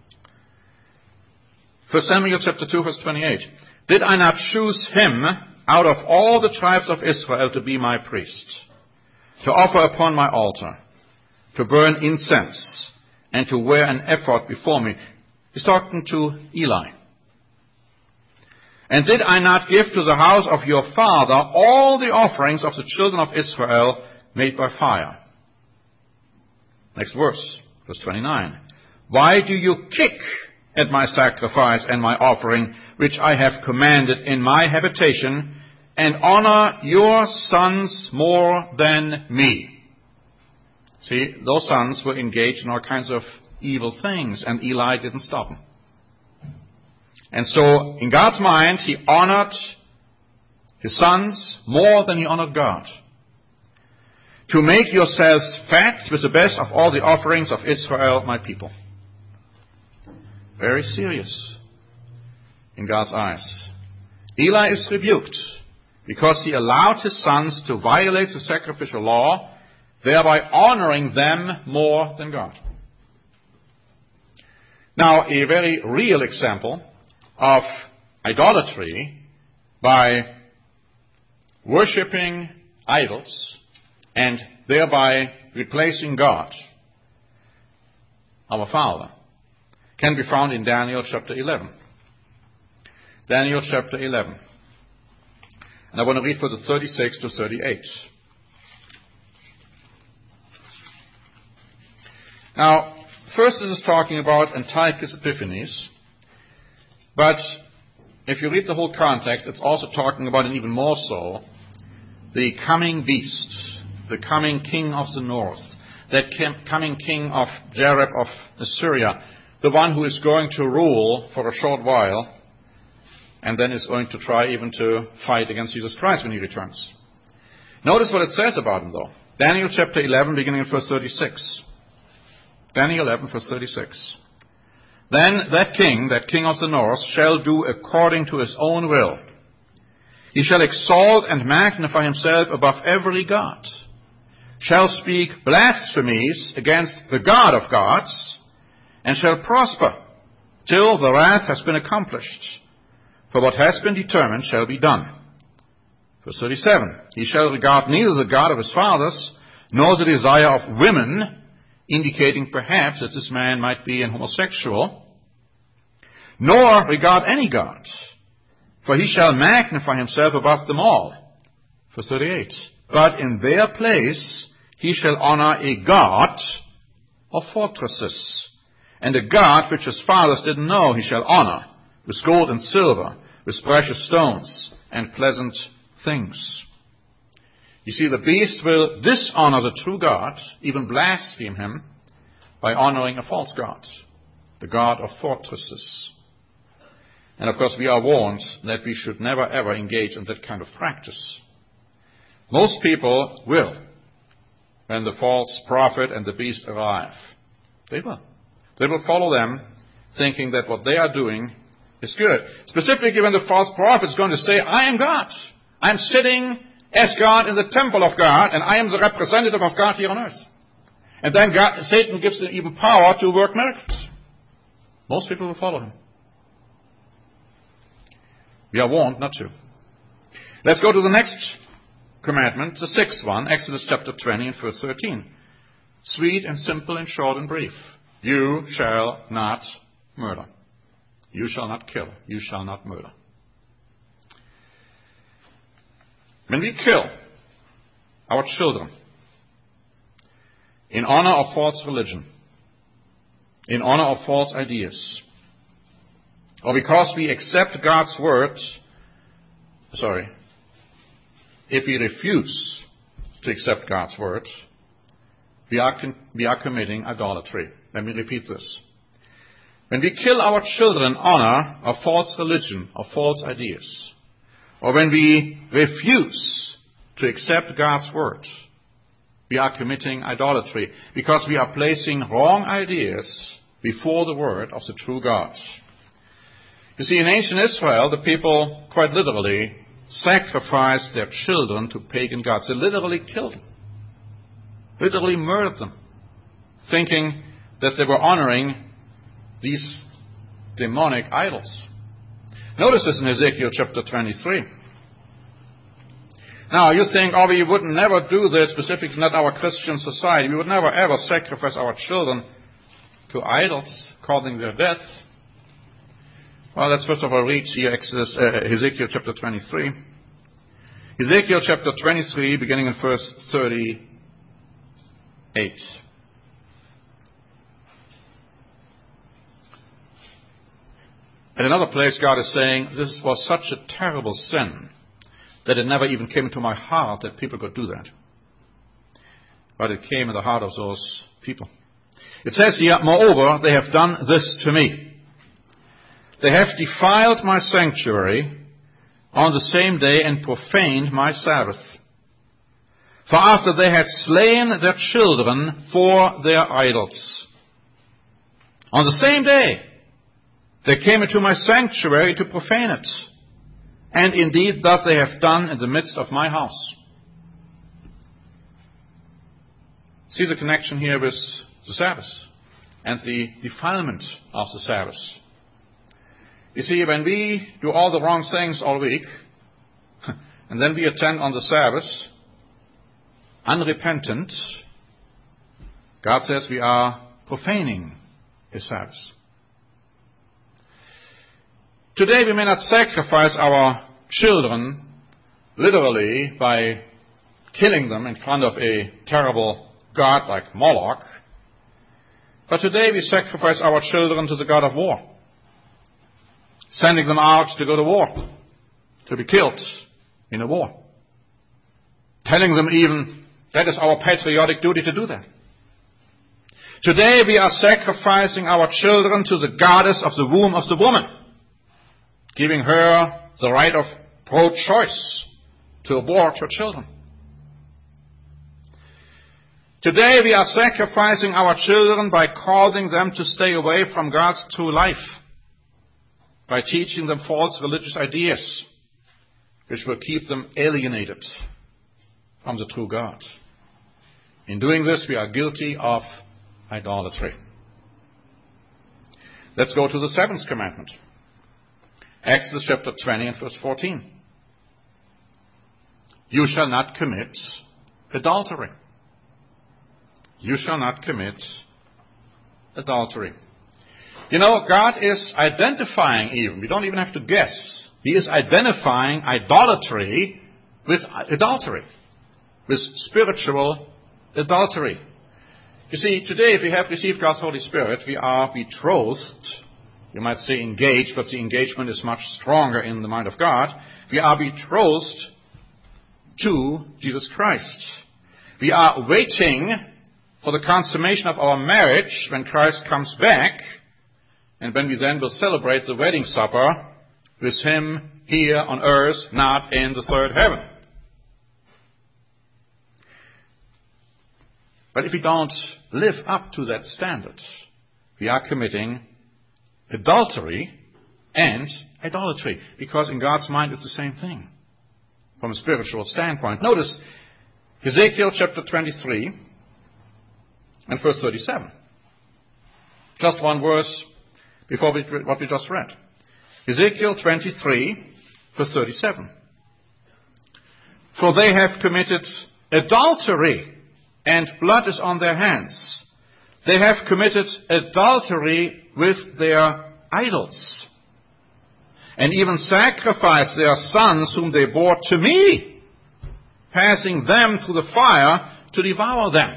First Samuel chapter two, verse twenty-eight. Did I not choose him out of all the tribes of Israel to be my priest, to offer upon my altar, to burn incense, and to wear an ephod before me. He's talking to Eli. And did I not give to the house of your father all the offerings of the children of Israel made by fire? Next verse, verse twenty-nine. Why do you kick at my sacrifice and my offering, which I have commanded in my habitation, and honor your sons more than me? See, those sons were engaged in all kinds of evil things, and Eli didn't stop them. And so, in God's mind, he honored his sons more than he honored God. To make yourselves fat with the best of all the offerings of Israel, my people. Very serious in God's eyes. Eli is rebuked because he allowed his sons to violate the sacrificial law, thereby honoring them more than God. Now, a very real example of idolatry by worshipping idols and thereby replacing God, our Father, can be found in Daniel chapter eleven. Daniel chapter eleven. And I want to read verses thirty-six to thirty-eight. Now, first this is talking about Antiochus Epiphanes. But if you read the whole context, it's also talking about, and even more so, the coming beast, the coming king of the north, that coming king of Jareb of Assyria, the one who is going to rule for a short while, and then is going to try even to fight against Jesus Christ when he returns. Notice what it says about him, though. Daniel chapter eleven, beginning at verse thirty-six. Daniel eleven, verse thirty-six. Then that king, that king of the north, shall do according to his own will. He shall exalt and magnify himself above every god, shall speak blasphemies against the God of gods, and shall prosper till the wrath has been accomplished. For what has been determined shall be done. Verse thirty-seven. He shall regard neither the God of his fathers, nor the desire of women, indicating perhaps that this man might be an homosexual, nor regard any god, for he shall magnify himself above them all. Verse thirty-eight. But in their place he shall honor a god of fortresses, and a god which his fathers didn't know he shall honor, with gold and silver, with precious stones, and pleasant things. You see, the beast will dishonor the true God, even blaspheme him, by honoring a false god, the god of fortresses. And of course we are warned that we should never ever engage in that kind of practice. Most people will, when the false prophet and the beast arrive. They will. They will follow them, thinking that what they are doing is good. Specifically when the false prophet is going to say, I am God. I am sitting as God in the temple of God, and I am the representative of God here on earth. And then God, Satan gives them even power to work miracles. Most people will follow him. We are warned not to. Let's go to the next commandment, the sixth one, Exodus chapter twenty and verse thirteen. Sweet and simple and short and brief. You shall not murder. You shall not kill. You shall not murder. When we kill our children in honor of false religion, in honor of false ideas, or because we accept God's word, sorry, if we refuse to accept God's word, we are, con- we are committing idolatry. Let me repeat this. When we kill our children in honor of false religion, of false ideas, or when we refuse to accept God's word, we are committing idolatry because we are placing wrong ideas before the word of the true God. You see, in ancient Israel, the people quite literally sacrificed their children to pagan gods. They literally killed them, literally murdered them, thinking that they were honoring these demonic idols. Notice this in Ezekiel chapter twenty-three. Now, you think, oh, we would never do this, specifically not our Christian society. We would never ever sacrifice our children to idols, causing their death. Well, let's first of all read here Exodus, uh, Ezekiel chapter twenty-three. Ezekiel chapter twenty-three, beginning in verse thirty-eight. At another place, God is saying, this was such a terrible sin that it never even came into my heart that people could do that. But it came in the heart of those people. It says here, moreover, they have done this to me. They have defiled my sanctuary on the same day and profaned my Sabbath. For after they had slain their children for their idols, on the same day they came into my sanctuary to profane it. And indeed, thus they have done in the midst of my house. See the connection here with the Sabbath and the defilement of the Sabbath. You see, when we do all the wrong things all week, and then we attend on the Sabbath, unrepentant, God says we are profaning His Sabbath. Today we may not sacrifice our children literally by killing them in front of a terrible god like Moloch, but today we sacrifice our children to the god of war, sending them out to go to war, to be killed in a war, telling them even that is our patriotic duty to do that. Today we are sacrificing our children to the goddess of the womb of the woman, giving her the right of pro-choice to abort her children. Today we are sacrificing our children by causing them to stay away from God's true life, by teaching them false religious ideas, which will keep them alienated from the true God. In doing this, we are guilty of idolatry. Let's go to the seventh commandment. Exodus chapter twenty and verse fourteen. You shall not commit adultery. You shall not commit adultery. You know, God is identifying even, we don't even have to guess, He is identifying idolatry with adultery, with spiritual adultery. You see, today if we have received God's Holy Spirit, we are betrothed. You might say engaged, but the engagement is much stronger in the mind of God. We are betrothed to Jesus Christ. We are waiting for the consummation of our marriage when Christ comes back, and when we then will celebrate the wedding supper with Him here on earth, not in the third heaven. But if we don't live up to that standard, we are committing adultery and idolatry, because in God's mind it's the same thing from a spiritual standpoint. Notice Ezekiel chapter twenty-three and verse thirty-seven. Just one verse before we, what we just read. Ezekiel twenty-three verse thirty-seven. For they have committed adultery, and blood is on their hands. They have committed adultery with their idols, and even sacrificed their sons whom they bore to me, passing them through the fire to devour them.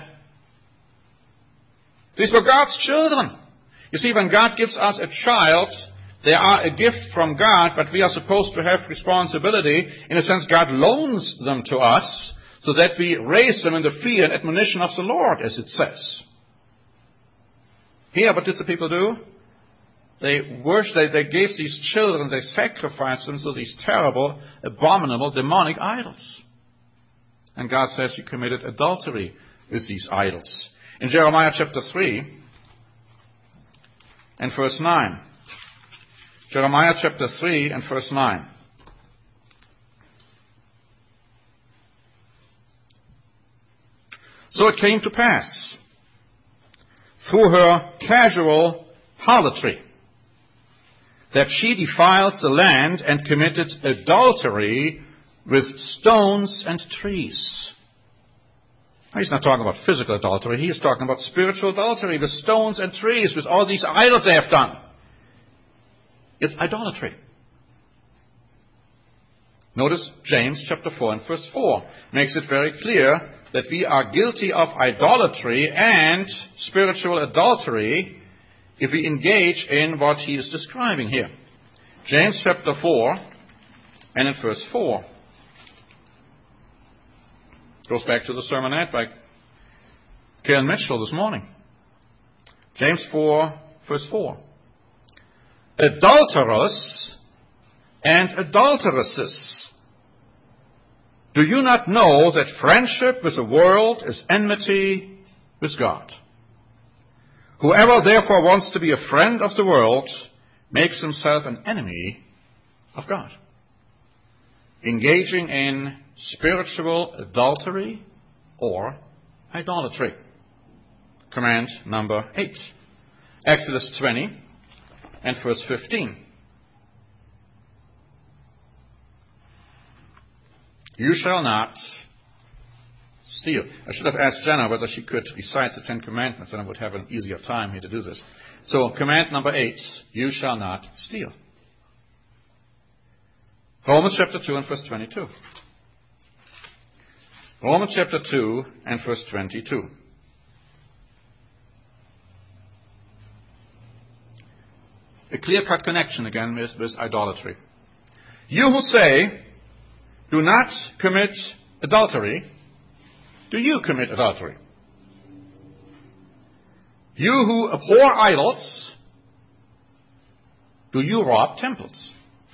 These were God's children. You see, when God gives us a child, they are a gift from God, but we are supposed to have responsibility. In a sense, God loans them to us so that we raise them in the fear and admonition of the Lord, as it says. Here, what did the people do? They worshiped, they, they gave these children, they sacrificed them to these terrible, abominable, demonic idols. And God says you committed adultery with these idols. In Jeremiah chapter three and verse nine. Jeremiah chapter three and verse nine. So it came to pass, through her casual harlotry, that she defiled the land and committed adultery with stones and trees. He's not talking about physical adultery. He is talking about spiritual adultery with stones and trees, with all these idols they have done. It's idolatry. Notice James chapter four and verse four makes it very clear that we are guilty of idolatry and spiritual adultery if we engage in what he is describing here. James chapter four and in verse four. Goes back to the sermonette by Karen Mitchell this morning. James four, verse four. Adulterers and adulteresses, do you not know that friendship with the world is enmity with God? Whoever therefore wants to be a friend of the world makes himself an enemy of God. Engaging in spiritual adultery or idolatry. Command number eight. Exodus twenty and verse fifteen. You shall not steal. I should have asked Jenna whether she could recite the Ten Commandments, and I would have an easier time here to do this. So, command number eight, you shall not steal. Romans chapter two and verse twenty-two. Romans chapter two and verse twenty-two. A clear-cut connection again with, with idolatry. You who say, do not commit adultery, do you commit adultery? You who abhor idols, do you rob temples?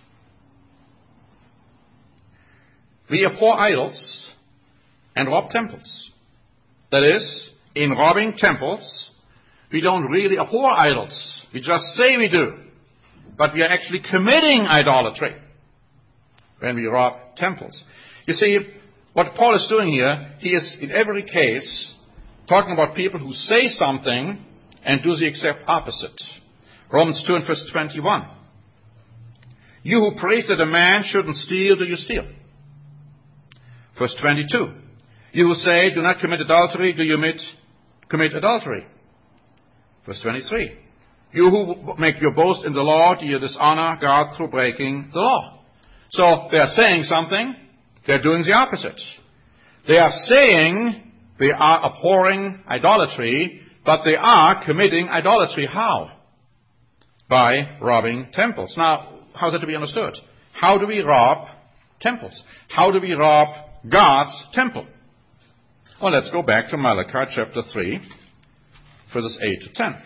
We abhor idols and rob temples. That is, in robbing temples, we don't really abhor idols. We just say we do. But we are actually committing idolatry when we rob temples. You see, what Paul is doing here, he is in every case talking about people who say something and do the exact opposite. Romans two and verse twenty-one. You who preach that a man shouldn't steal, do you steal? Verse twenty-two. You who say, do not commit adultery, do you commit, commit adultery? Verse twenty-three. You who make your boast in the law, do you dishonor God through breaking the law? So they are saying something, they're doing the opposite. They are saying they are abhorring idolatry, but they are committing idolatry. How? By robbing temples. Now, how is that to be understood? How do we rob temples? How do we rob God's temple? Well, let's go back to Malachi chapter three, verses eight to ten.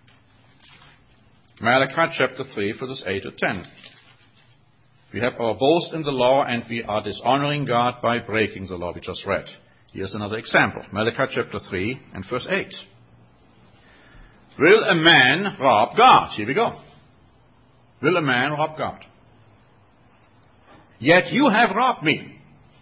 Malachi chapter three, verses eight to ten. We have our boast in the law, and we are dishonoring God by breaking the law we just read. Here's another example. Malachi chapter three and verse eight. Will a man rob God? Here we go. Will a man rob God? Yet you have robbed me.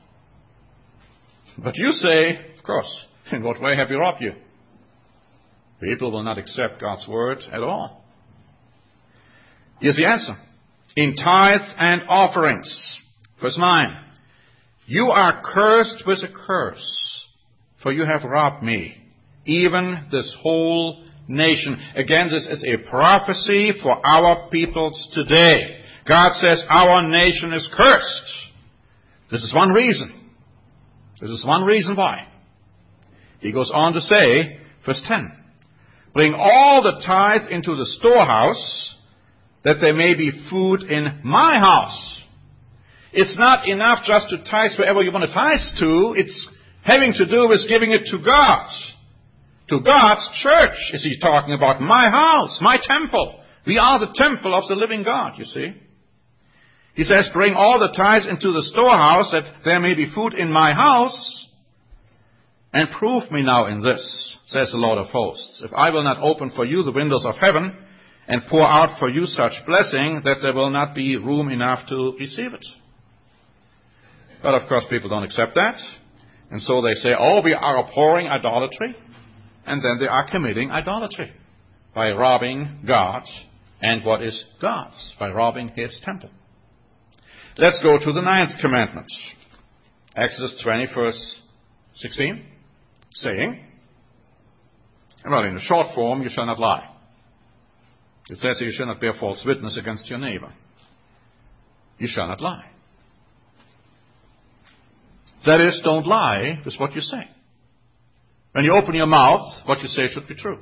But you say, of course, in what way have we robbed you? People will not accept God's word at all. Here's the answer. In tithes and offerings. Verse nine. You are cursed with a curse, for you have robbed me, even this whole nation. Again, this is a prophecy for our peoples today. God says our nation is cursed. This is one reason. This is one reason why. He goes on to say, verse ten, bring all the tithe into the storehouse, that there may be food in my house. It's not enough just to tithe wherever you want to tithe to. It's having to do with giving it to God. To God's church is he talking about. My house, my temple. We are the temple of the living God, you see. He says, bring all the tithes into the storehouse, that there may be food in my house. And prove me now in this, says the Lord of hosts, if I will not open for you the windows of heaven, and pour out for you such blessing that there will not be room enough to receive it. But of course people don't accept that. And so they say, oh, we are abhorring idolatry. And then they are committing idolatry by robbing God and what is God's, by robbing his temple. Let's go to the ninth commandment. Exodus twenty, verse sixteen, saying, well, in the short form, you shall not lie. It says you shall not bear false witness against your neighbor. You shall not lie. That is, don't lie with what you say. When you open your mouth, what you say should be true.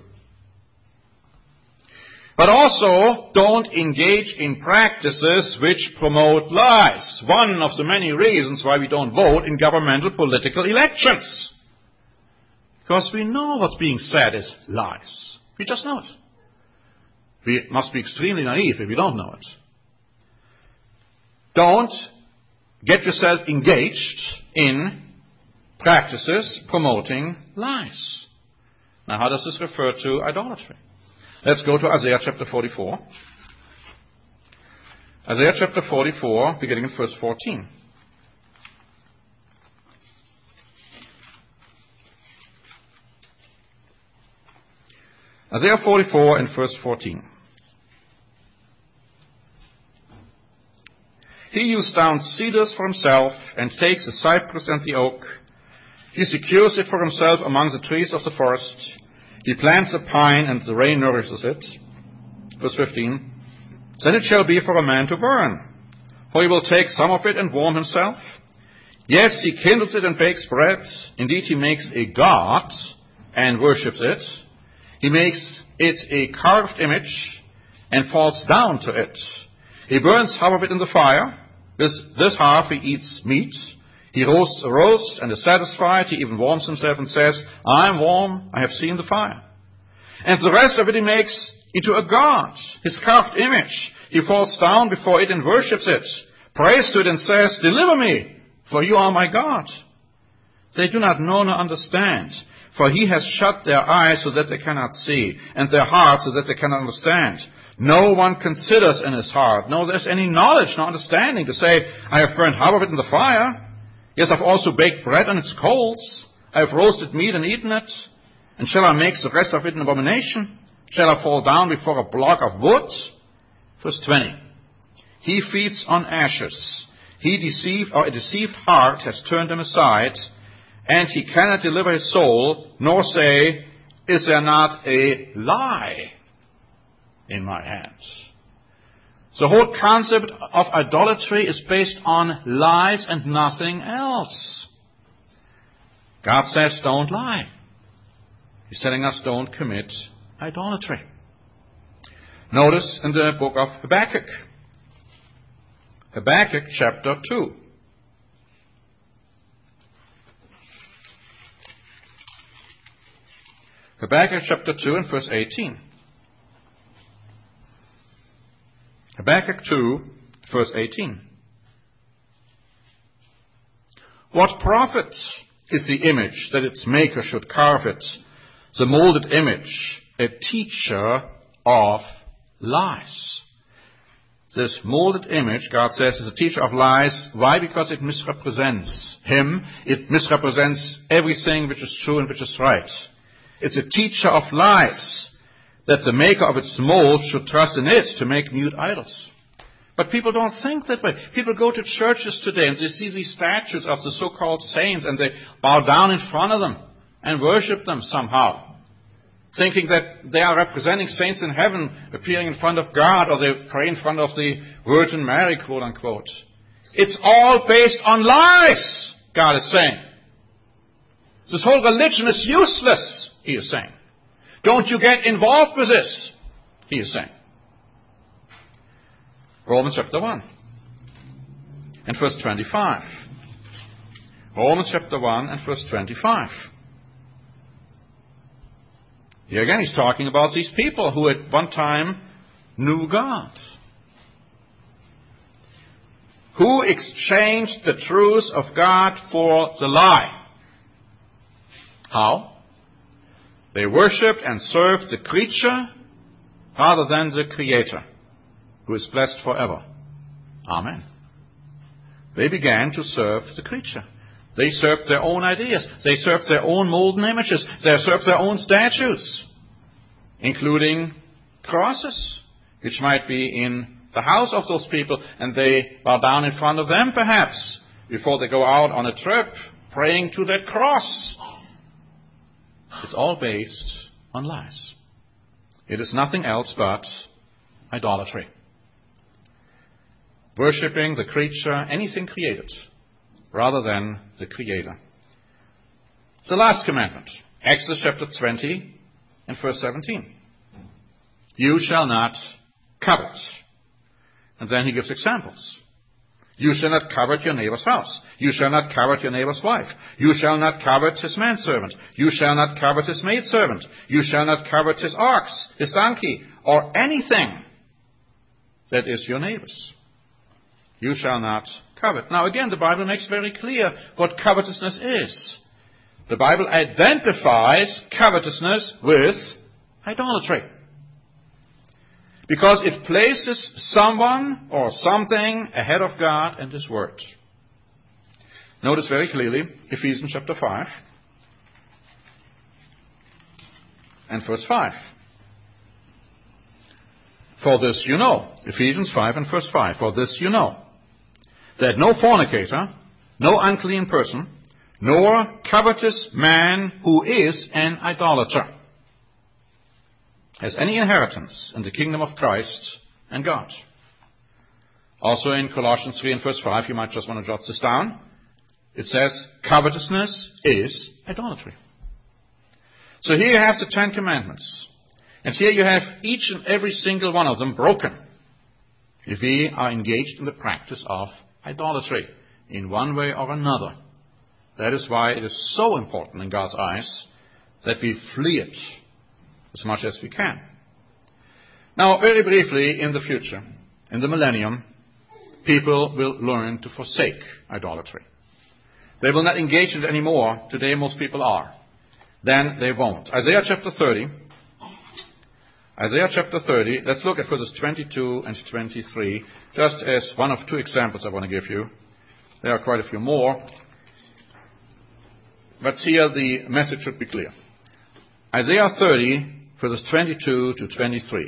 But also, don't engage in practices which promote lies. One of the many reasons why we don't vote in governmental political elections. Because we know what's being said is lies. We just know it. We must be extremely naive if we don't know it. Don't get yourself engaged in practices promoting lies. Now, how does this refer to idolatry? Let's go to Isaiah chapter forty-four. Isaiah chapter forty-four, beginning in verse fourteen. Isaiah forty-four and verse fourteen. He hews down cedars for himself and takes the cypress and the oak. He secures it for himself among the trees of the forest. He plants a pine, and the rain nourishes it. Verse fifteen. Then it shall be for a man to burn, for he will take some of it and warm himself. Yes, he kindles it and bakes bread. Indeed, he makes a god and worships it. He makes it a carved image and falls down to it. He burns half of it in the fire. With this half he eats meat. He roasts a roast and is satisfied. He even warms himself and says, I am warm, I have seen the fire. And the rest of it he makes into a god, his carved image. He falls down before it and worships it, prays to it and says, deliver me, for you are my God. They do not know nor understand, for he has shut their eyes so that they cannot see, and their hearts so that they cannot understand. No one considers in his heart, no, there's any knowledge, no understanding to say, I have burned half of it in the fire. Yes, I've also baked bread on its coals. I have roasted meat and eaten it. And shall I make the rest of it an abomination? Shall I fall down before a block of wood? Verse twenty. He feeds on ashes. He deceived, or a deceived heart has turned him aside, and he cannot deliver his soul, nor say, is there not a lie in my hands? The whole concept of idolatry is based on lies and nothing else. God says don't lie. He's telling us don't commit idolatry. Notice in the book of Habakkuk. Habakkuk chapter two. Habakkuk chapter two and verse eighteen. Habakkuk two, verse eighteen. What profit is the image that its maker should carve it, the molded image, a teacher of lies? This molded image, God says, is a teacher of lies. Why? Because it misrepresents him. It misrepresents everything which is true and which is right. It's a teacher of lies, that the maker of its mold should trust in it to make mute idols. But people don't think that way. People go to churches today and they see these statues of the so-called saints and they bow down in front of them and worship them somehow, thinking that they are representing saints in heaven appearing in front of God, or they pray in front of the Virgin Mary, quote unquote. It's all based on lies, God is saying. This whole religion is useless, he is saying. Don't you get involved with this, he is saying. Romans chapter one and verse twenty-five. Romans chapter one and verse twenty-five. Here again he's talking about these people who at one time knew God, who exchanged the truth of God for the lie. How? They worshipped and served the creature rather than the Creator, who is blessed forever. Amen. They began to serve the creature. They served their own ideas. They served their own molten images. They served their own statues, including crosses, which might be in the house of those people, and they bow down in front of them perhaps, before they go out on a trip, praying to that cross. It's all based on lies. It is nothing else but idolatry. Worshipping the creature, anything created, rather than the Creator. It's the last commandment. Exodus chapter twenty and verse seventeen. You shall not covet. And then he gives examples. You shall not covet your neighbor's house. You shall not covet your neighbor's wife. You shall not covet his manservant. You shall not covet his maidservant. You shall not covet his ox, his donkey, or anything that is your neighbor's. You shall not covet. Now again, the Bible makes very clear what covetousness is. The Bible identifies covetousness with idolatry. Because it places someone or something ahead of God and His Word. Notice very clearly Ephesians chapter five and verse five. For this you know, Ephesians five and verse five, for this you know, that no fornicator, no unclean person, nor covetous man who is an idolater has any inheritance in the kingdom of Christ and God. Also in Colossians three and verse five, you might just want to jot this down. It says, covetousness is idolatry. So here you have the Ten Commandments. And here you have each and every single one of them broken if we are engaged in the practice of idolatry in one way or another. That is why it is so important in God's eyes that we flee it as much as we can. Now, very briefly, in the future, in the millennium, people will learn to forsake idolatry. They will not engage in it anymore. Today, most people are. Then they won't. Isaiah chapter thirty. Isaiah chapter thirty. Let's look at verses twenty-two and twenty-three, just as one of two examples I want to give you. There are quite a few more. But here the message should be clear. Isaiah thirty, verses twenty-two to twenty-three.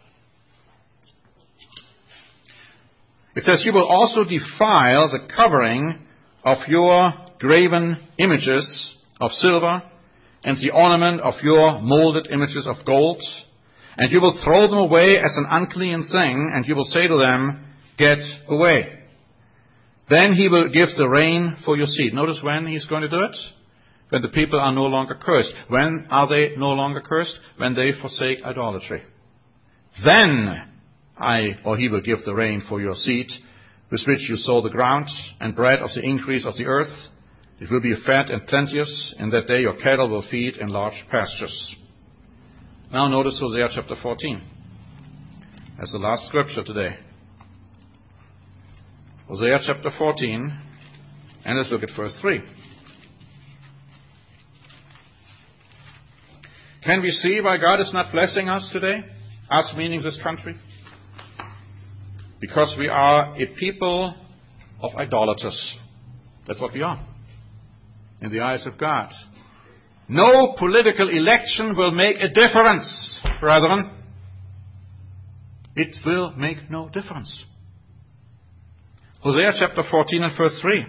It says, you will also defile the covering of your graven images of silver and the ornament of your molded images of gold, and you will throw them away as an unclean thing, and you will say to them, get away. Then he will give the rain for your seed. Notice when he's going to do it? When the people are no longer cursed. When are they no longer cursed? When they forsake idolatry. Then I, or he will give the rain for your seed, with which you sow the ground, and bread of the increase of the earth. It will be fat and plenteous. In that day your cattle will feed in large pastures. Now notice Hosea chapter fourteen. That's the last scripture today. Hosea chapter fourteen, and let's look at verse three. Can we see why God is not blessing us today? Us meaning this country? Because we are a people of idolaters. That's what we are in the eyes of God. No political election will make a difference, brethren. It will make no difference. Hosea chapter fourteen and verse three.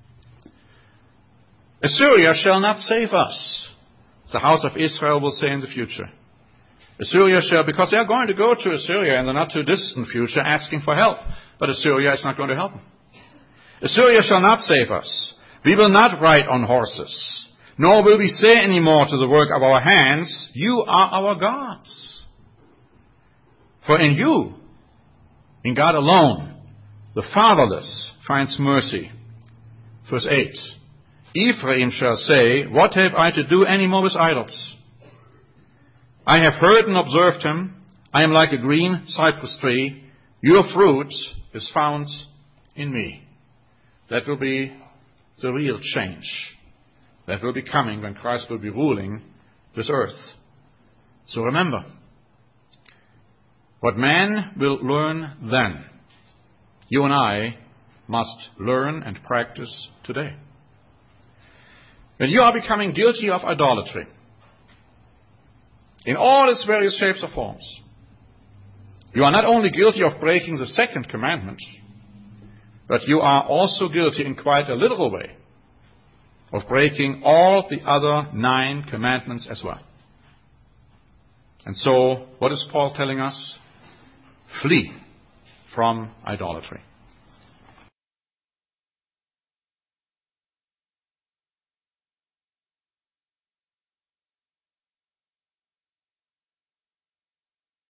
Assyria shall not save us, the house of Israel will say in the future. Assyria shall, because they are going to go to Assyria in the not too distant future asking for help, but Assyria is not going to help them. Assyria shall not save us. We will not ride on horses, nor will we say any more to the work of our hands, you are our gods. For in you, in God alone, the fatherless finds mercy. Verse eight. Ephraim shall say, what have I to do any more with idols? I have heard and observed him. I am like a green cypress tree. Your fruit is found in me. That will be the real change that will be coming when Christ will be ruling this earth. So remember, what man will learn then, you and I must learn and practice today. When you are becoming guilty of idolatry, in all its various shapes or forms, you are not only guilty of breaking the second commandment, but you are also guilty in quite a literal way of breaking all the other nine commandments as well. And so, what is Paul telling us? Flee from idolatry.